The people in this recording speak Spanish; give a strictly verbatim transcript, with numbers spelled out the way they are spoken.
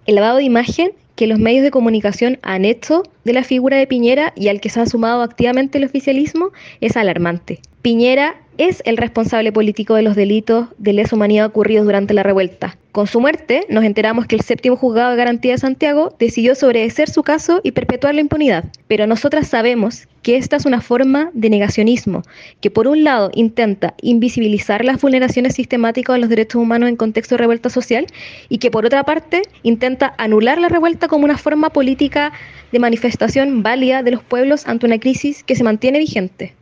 El lavado de imagen que los medios de comunicación han hecho de la figura de Piñera y al que se ha sumado activamente el oficialismo es alarmante. Piñera es el responsable político de los delitos de lesa humanidad ocurridos durante la revuelta. Con su muerte, nos enteramos que el séptimo juzgado de garantía de Santiago decidió sobreseer su caso y perpetuar la impunidad. Pero nosotras sabemos que esta es una forma de negacionismo que por un lado intenta invisibilizar las vulneraciones sistemáticas de los derechos humanos en contexto de revuelta social y que por otra parte intenta anular la revuelta como una forma política de manifestación válida de los pueblos ante una crisis que se mantiene vigente.